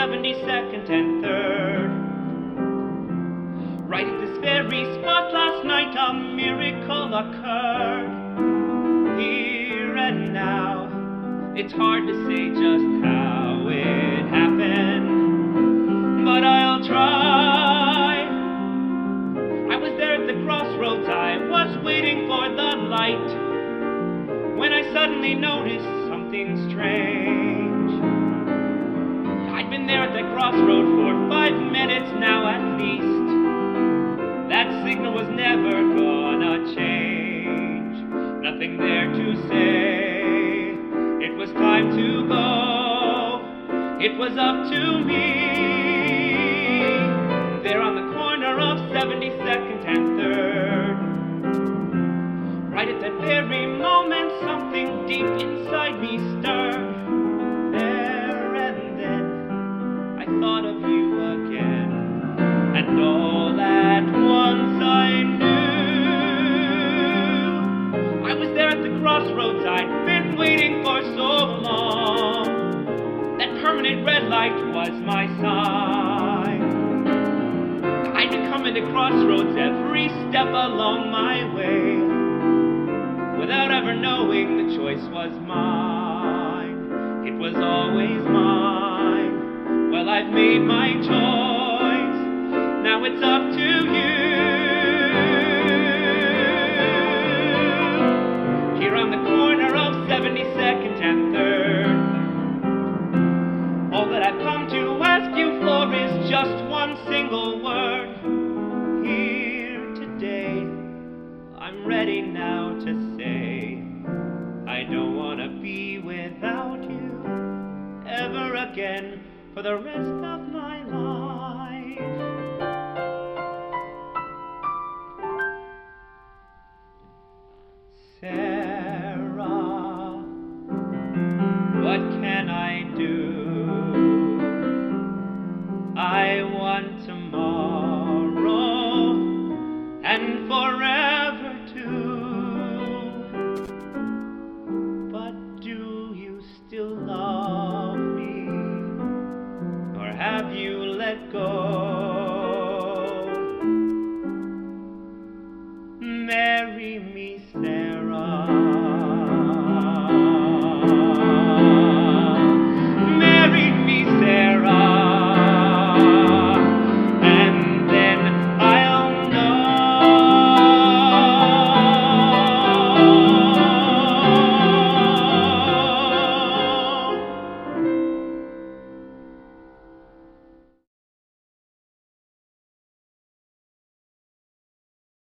72nd and 3rd. Right at this very spot last night a miracle occurred. Here and now, it's hard to say just how it happened, but I'll try. I was there at the crossroads, I was waiting for the light, when I suddenly noticed something strange. I'd been there at that crossroad for 5 minutes now at least. That signal was never gonna change. Nothing there to say. It was time to go. It was up to me. There on the corner of 72nd and 3rd. Right at that very moment, something deep inside me stirred. There and then, I thought of you again. And all at once I knew I was there at the crossroads I'd been waiting for so long. That permanent red light was my sign. I'd been coming to crossroads every step along my way, without ever knowing the choice was mine. It was always mine. Well, I've made my choice. Now it's up to you. Here on the corner of 72nd and 3rd. All that I've come to ask you for is just one single word. Here today, I'm ready now to say, I don't want to be without you ever again for the rest of my life. Sarah, what can I do? I want tomorrow and forever too. But do you still love me, or have you let go? Marry me, Sarah.